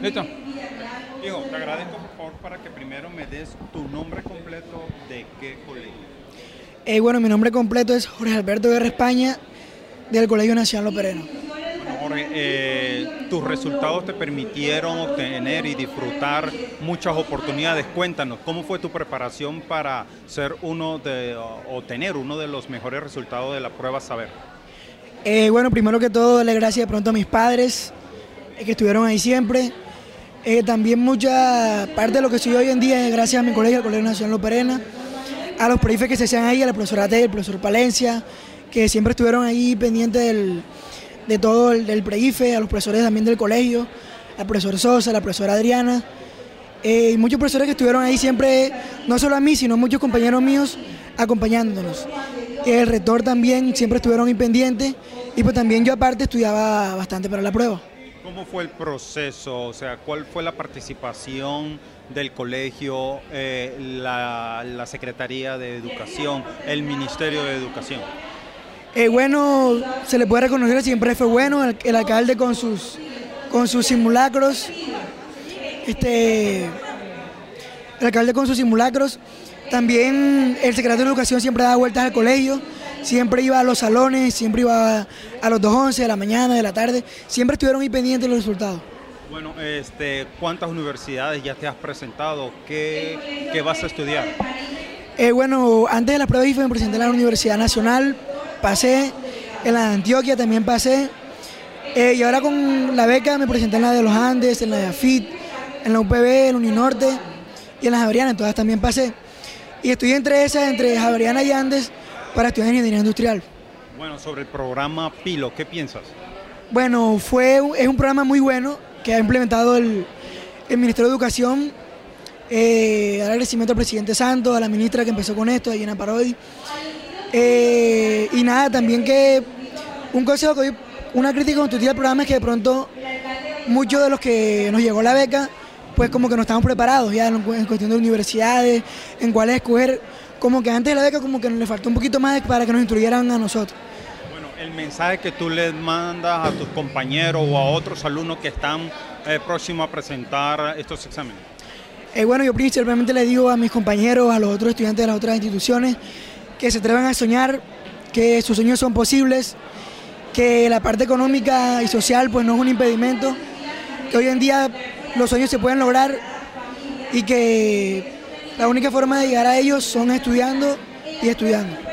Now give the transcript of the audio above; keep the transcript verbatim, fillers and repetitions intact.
Listo. Hijo, te agradezco por favor para que primero me des tu nombre completo de qué colegio. Eh, bueno, mi nombre completo es Jorge Alberto Guerra España, del Colegio Nacional Lo Pereno. Bueno, Jorge, eh, tus resultados te permitieron obtener y disfrutar muchas oportunidades. Cuéntanos, ¿cómo fue tu preparación para ser uno de, o tener uno de los mejores resultados de la prueba Saber? Eh, bueno, primero que todo, darle gracias de pronto a mis padres, eh, que estuvieron ahí siempre. Eh, también mucha parte de lo que soy hoy en día es gracias a mi colegio, el Colegio Nacional Lo Pereno, a los profes que se hacían ahí, a la profesora T, el profesor Palencia, que siempre estuvieron ahí pendientes del, de todo el del pre-I F E, a los profesores también del colegio, al profesor Sosa, a la profesora Adriana, eh, y muchos profesores que estuvieron ahí siempre, no solo a mí, sino muchos compañeros míos acompañándonos. El rector también siempre estuvieron ahí pendientes, y pues también yo aparte estudiaba bastante para la prueba. ¿Cómo fue el proceso? O sea, ¿cuál fue la participación del colegio, eh, la, la Secretaría de Educación, el Ministerio de Educación? Eh, bueno, se le puede reconocer, siempre fue bueno, el, el alcalde con sus, con sus simulacros, este, el alcalde con sus simulacros, también el secretario de Educación siempre daba vueltas al colegio, siempre iba a los salones, siempre iba a, a los dos once de la mañana, de la tarde, siempre estuvieron ahí pendientes de los resultados. Bueno, este, ¿cuántas universidades ya te has presentado? ¿Qué, qué vas a estudiar? Eh, bueno, antes de la prueba I F E me presenté en la Universidad Nacional, pasé, en la de Antioquia también pasé, eh, y ahora con la beca me presenté en la de los Andes, en la de AFIT, en la U P B, en Uninorte y en la Javeriana, en todas también pasé. Y estoy entre esas, entre Javeriana y Andes, para estudiar ingeniería industrial. Bueno, sobre el programa Pilo, ¿qué piensas? Bueno, fue, es un programa muy bueno que ha implementado el, el Ministerio de Educación. Eh, dar agradecimiento al presidente Santos, a la ministra que empezó con esto, a Gina Parodi. Eh, y nada, también que un consejo que doy, una crítica constructiva al programa es que de pronto muchos de los que nos llegó la beca, pues como que no estamos preparados ya en, en cuestión de universidades, en cuáles escoger. Como que antes de la beca como que le faltó un poquito más para que nos instruyeran a nosotros. Bueno, el mensaje que tú les mandas a tus compañeros o a otros alumnos que están eh, próximos a presentar estos exámenes. Eh, bueno, yo principalmente le digo a mis compañeros, a los otros estudiantes de las otras instituciones, que se atrevan a soñar, que sus sueños son posibles, que la parte económica y social pues no es un impedimento, que hoy en día los sueños se pueden lograr y que la única forma de llegar a ellos son estudiando y estudiando.